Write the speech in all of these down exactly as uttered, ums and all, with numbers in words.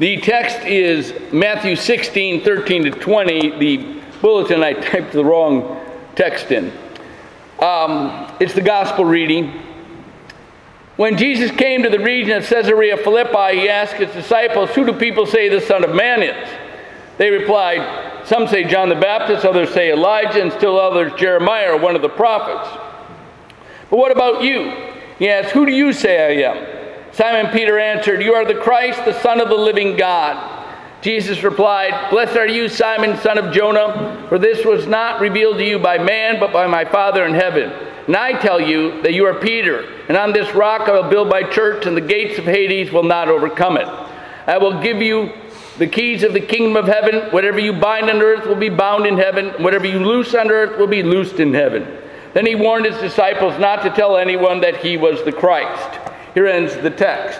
The text is Matthew sixteen, thirteen to twenty. The bulletin, I typed the wrong text in. Um, it's the gospel reading. When Jesus came to the region of Caesarea Philippi, he asked his disciples, "Who do people say the Son of Man is?" They replied, "Some say John the Baptist, others say Elijah, and still others Jeremiah or one of the prophets." "But what about you?" He asked, "Who do you say I am?" Simon Peter answered, "You are the Christ, the Son of the living God." Jesus replied, "Blessed are you, Simon, son of Jonah, for this was not revealed to you by man, but by my Father in heaven. And I tell you that you are Peter, and on this rock I will build my church, and the gates of Hades will not overcome it. I will give you the keys of the kingdom of heaven. Whatever you bind on earth will be bound in heaven, and whatever you loose on earth will be loosed in heaven." Then he warned his disciples not to tell anyone that he was the Christ. Here ends the text.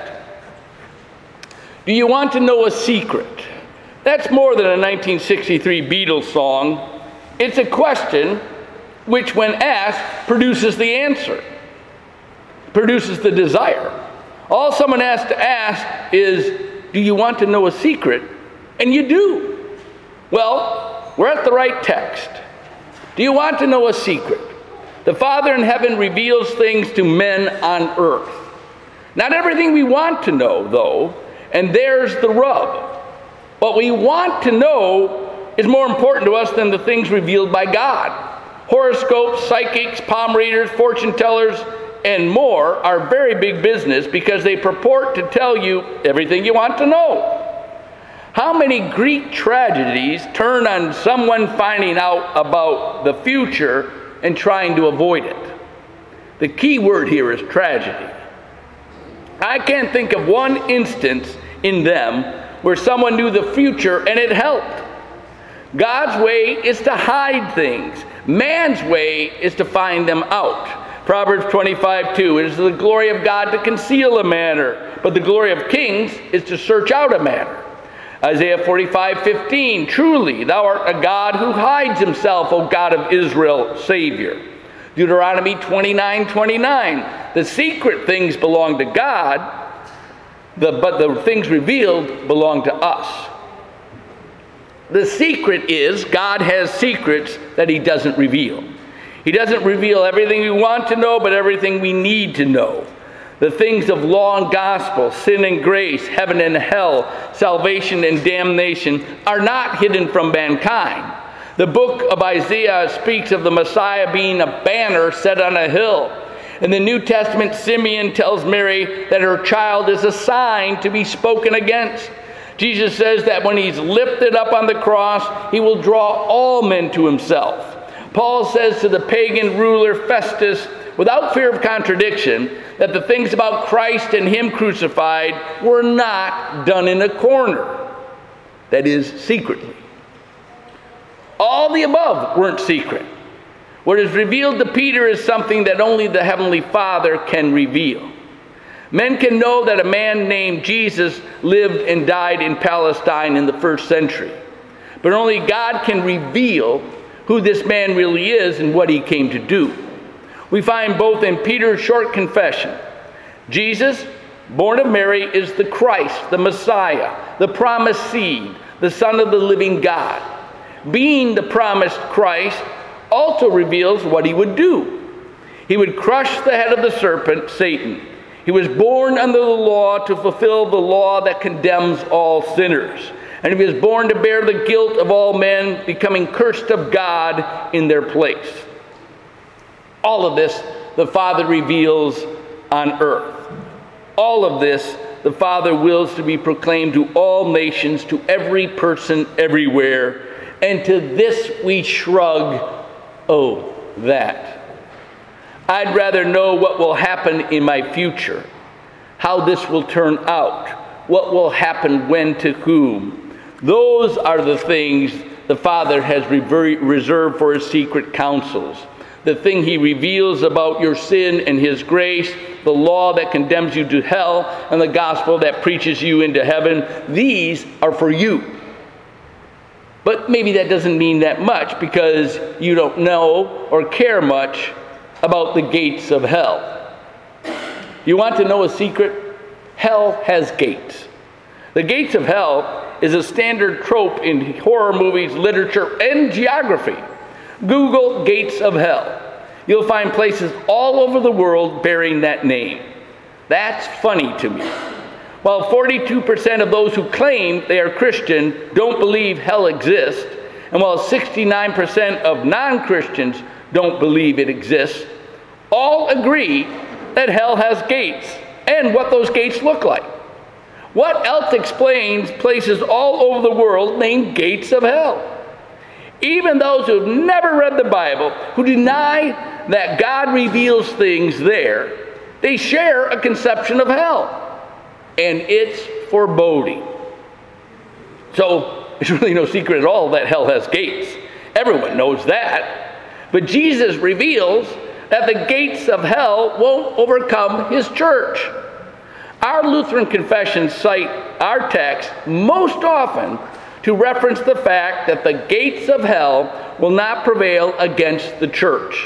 Do you want to know a secret? That's more than a nineteen sixty-three Beatles song. It's a question which, when asked, produces the answer, produces the desire. All someone has to ask is, do you want to know a secret? And you do. Well, we're at the right text. Do you want to know a secret? The Father in heaven reveals things to men on earth. Not everything we want to know, though, and there's the rub. What we want to know is more important to us than the things revealed by God. Horoscopes, psychics, palm readers, fortune tellers, and more are very big business because they purport to tell you everything you want to know. How many Greek tragedies turn on someone finding out about the future and trying to avoid it? The key word here is tragedy. I can't think of one instance in them where someone knew the future and it helped. God's way is to hide things. Man's way is to find them out. Proverbs twenty-five two, it is the glory of God to conceal a matter, but the glory of kings is to search out a matter. Isaiah forty-five fifteen, truly thou art a God who hides himself, O God of Israel, Savior. Deuteronomy twenty-nine twenty-nine, the secret things belong to God, the, but the things revealed belong to us. The secret is God has secrets that he doesn't reveal. He doesn't reveal everything we want to know, but everything we need to know. The things of law and gospel, sin and grace, heaven and hell, salvation and damnation are not hidden from mankind. The book of Isaiah speaks of the Messiah being a banner set on a hill. In the New Testament, Simeon tells Mary that her child is a sign to be spoken against. Jesus says that when he's lifted up on the cross, he will draw all men to himself. Paul says to the pagan ruler Festus, without fear of contradiction, that the things about Christ and him crucified were not done in a corner, that is, secretly. All the above weren't secret. What is revealed to Peter is something that only the Heavenly Father can reveal. Men can know that a man named Jesus lived and died in Palestine in the first century, but only God can reveal who this man really is and what he came to do. We find both in Peter's short confession. Jesus, born of Mary, is the Christ, the Messiah, the promised seed, the Son of the living God. Being the promised Christ also reveals what he would do. He would crush the head of the serpent, Satan. He was born under the law to fulfill the law that condemns all sinners. And he was born to bear the guilt of all men, becoming cursed of God in their place. All of this the Father reveals on earth. All of this the Father wills to be proclaimed to all nations, to every person everywhere. And to this we shrug, oh, that. I'd rather know what will happen in my future, how this will turn out, what will happen when to whom. Those are the things the Father has reserved for his secret counsels. The thing he reveals about your sin and his grace, the law that condemns you to hell, and the gospel that preaches you into heaven, these are for you. But maybe that doesn't mean that much because you don't know or care much about the gates of hell. You want to know a secret? Hell has gates. The gates of hell is a standard trope in horror movies, literature, and geography. Google gates of hell. You'll find places all over the world bearing that name. That's funny to me. While forty-two percent of those who claim they are Christian don't believe hell exists, and while sixty-nine percent of non-Christians don't believe it exists, all agree that hell has gates and what those gates look like. What else explains places all over the world named gates of hell? Even those who have never read the Bible, who deny that God reveals things there, they share a conception of hell, and it's foreboding. So it's really no secret at all that hell has gates. Everyone knows that. But Jesus reveals that the gates of hell won't overcome his church. Our Lutheran confessions cite our text most often to reference the fact that the gates of hell will not prevail against the church.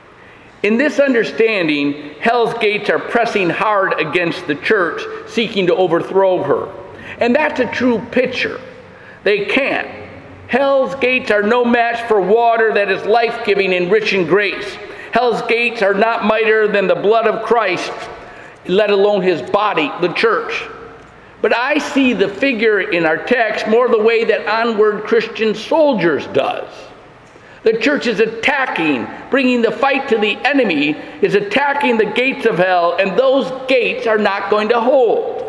In this understanding, hell's gates are pressing hard against the church, seeking to overthrow her. And that's a true picture. They can't. Hell's gates are no match for water that is life-giving and rich in grace. Hell's gates are not mightier than the blood of Christ, let alone his body, the church. But I see the figure in our text more the way that onward Christian soldiers does. The church is attacking, bringing the fight to the enemy, is attacking the gates of hell, and those gates are not going to hold.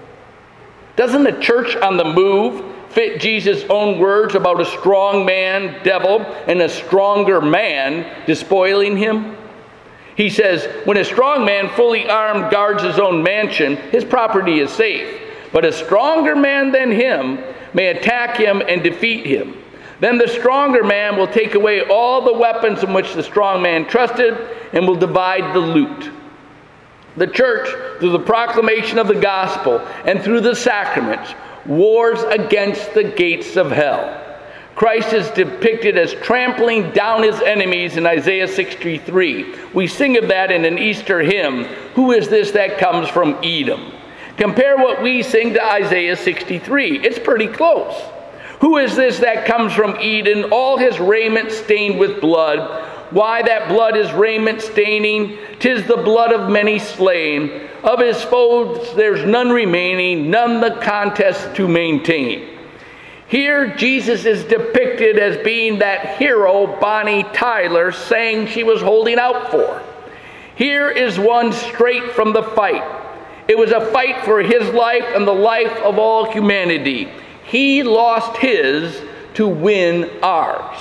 Doesn't the church on the move fit Jesus' own words about a strong man, devil, and a stronger man despoiling him? He says, when a strong man fully armed guards his own mansion, his property is safe. But a stronger man than him may attack him and defeat him. Then the stronger man will take away all the weapons in which the strong man trusted and will divide the loot. The church, through the proclamation of the gospel and through the sacraments, wars against the gates of hell. Christ is depicted as trampling down his enemies in Isaiah sixty-three. We sing of that in an Easter hymn, "Who is this that comes from Edom?" Compare what we sing to Isaiah sixty-three. It's pretty close. Who is this that comes from Eden, all his raiment stained with blood? Why that blood is raiment staining? 'Tis the blood of many slain. Of his foes there's none remaining, none the contest to maintain. Here Jesus is depicted as being that hero Bonnie Tyler sang she was holding out for. Here is one straight from the fight. It was a fight for his life and the life of all humanity. He lost his to win ours.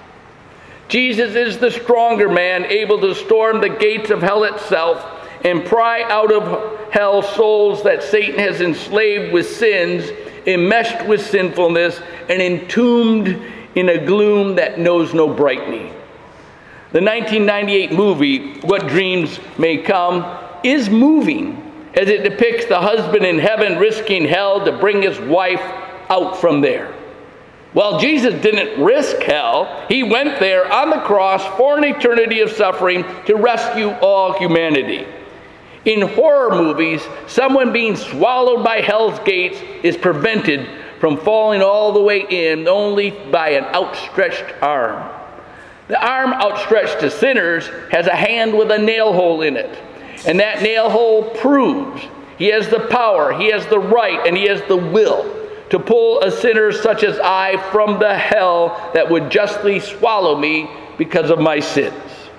Jesus is the stronger man, able to storm the gates of hell itself and pry out of hell souls that Satan has enslaved with sins, enmeshed with sinfulness, and entombed in a gloom that knows no brightening. The nineteen ninety-eight movie, What Dreams May Come, is moving as it depicts the husband in heaven risking hell to bring his wife out from there. Well, Jesus didn't risk hell. He went there on the cross for an eternity of suffering to rescue all humanity. In horror movies, someone being swallowed by hell's gates is prevented from falling all the way in only by an outstretched arm. The arm outstretched to sinners has a hand with a nail hole in it. And that nail hole proves he has the power, he has the right, and he has the will to pull a sinner such as I from the hell that would justly swallow me because of my sins.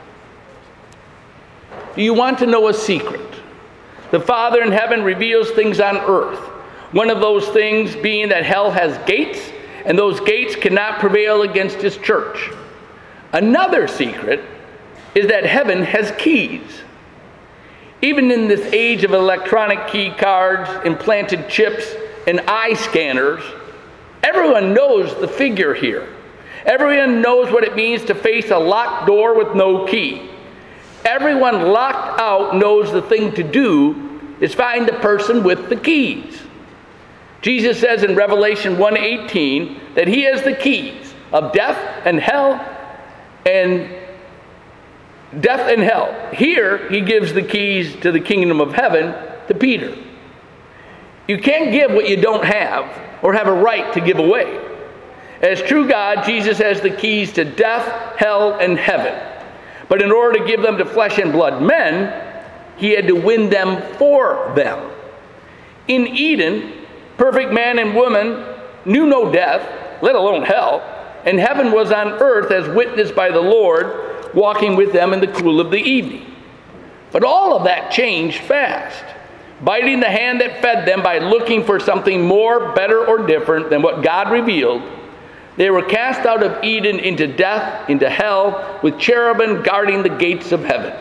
Do you want to know a secret? The Father in heaven reveals things on earth. One of those things being that hell has gates, and those gates cannot prevail against his church. Another secret is that heaven has keys. Even in this age of electronic key cards, implanted chips, and eye scanners, everyone knows the figure here. Everyone knows what it means to face a locked door with no key. Everyone locked out knows the thing to do is find the person with the keys. Jesus says in Revelation one eighteen that he has the keys of death and hell and death and hell. Here he gives the keys to the kingdom of heaven to Peter. You can't give what you don't have or have a right to give away. As true God, Jesus has the keys to death, hell, and heaven. But in order to give them to flesh and blood men, he had to win them for them. In Eden, perfect man and woman knew no death, let alone hell, and heaven was on earth as witnessed by the Lord, walking with them in the cool of the evening. But all of that changed fast. Biting the hand that fed them by looking for something more, better, or different than what God revealed, they were cast out of Eden into death, into hell, with cherubim guarding the gates of heaven.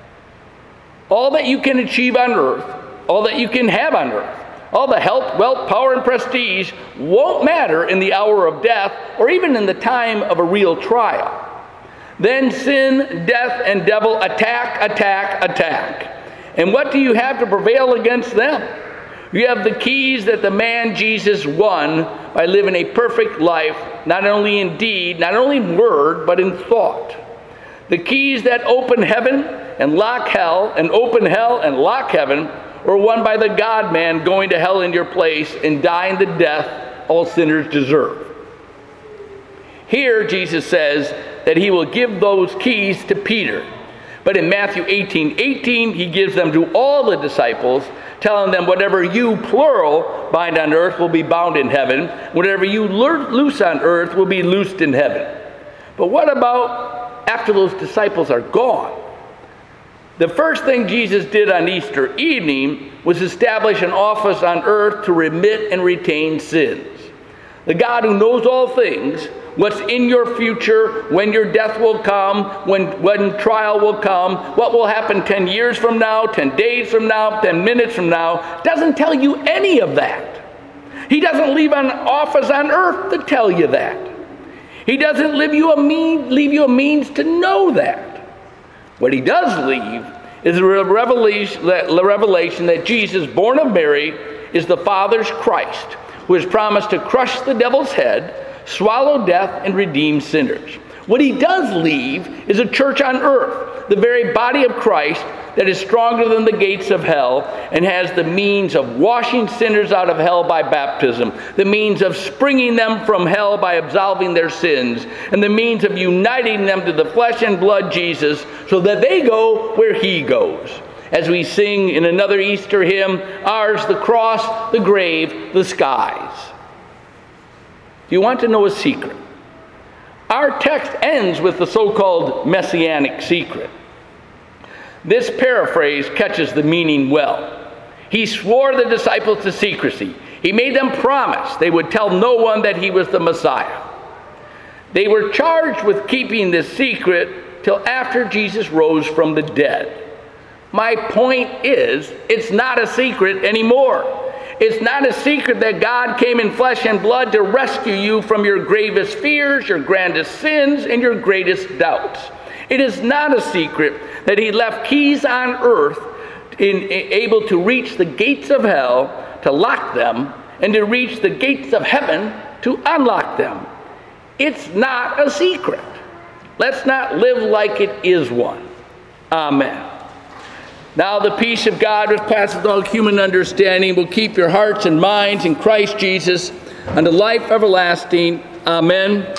All that you can achieve on earth, all that you can have on earth, all the health, wealth, power, and prestige won't matter in the hour of death or even in the time of a real trial. Then sin, death, and devil attack, attack, attack. And what do you have to prevail against them? You have the keys that the man Jesus won by living a perfect life, not only in deed, not only in word, but in thought. The keys that open heaven and lock hell, and open hell and lock heaven, were won by the God-man going to hell in your place and dying the death all sinners deserve. Here, Jesus says that he will give those keys to Peter. But in Matthew eighteen eighteen, he gives them to all the disciples, telling them, whatever you, plural, bind on earth will be bound in heaven. Whatever you loose on earth will be loosed in heaven. But what about after those disciples are gone? The first thing Jesus did on Easter evening was establish an office on earth to remit and retain sins. The God who knows all things, what's in your future, when your death will come, when, when trial will come, what will happen ten years from now, ten days from now, ten minutes from now, doesn't tell you any of that. He doesn't leave an office on earth to tell you that. He doesn't leave you a, mean, leave you a means to know that. What he does leave is the revelation, the revelation that Jesus, born of Mary, is the Father's Christ, who has promised to crush the devil's head, swallow death, and redeem sinners. What he does leave is a church on earth, the very body of Christ, that is stronger than the gates of hell and has the means of washing sinners out of hell by baptism, the means of springing them from hell by absolving their sins, and the means of uniting them to the flesh and blood Jesus so that they go where he goes. As we sing in another Easter hymn, ours the cross, the grave, the skies. Do you want to know a secret? Our text ends with the so-called messianic secret. This paraphrase catches the meaning well. He swore the disciples to secrecy. He made them promise they would tell no one that he was the Messiah. They were charged with keeping this secret till after Jesus rose from the dead. My point is, it's not a secret anymore. It's not a secret that God came in flesh and blood to rescue you from your gravest fears, your grandest sins, and your greatest doubts. It is not a secret that he left keys on earth in, in, able to reach the gates of hell to lock them and to reach the gates of heaven to unlock them. It's not a secret. Let's not live like it is one. Amen. Now the peace of God, which passeth all human understanding, will keep your hearts and minds in Christ Jesus unto life everlasting. Amen.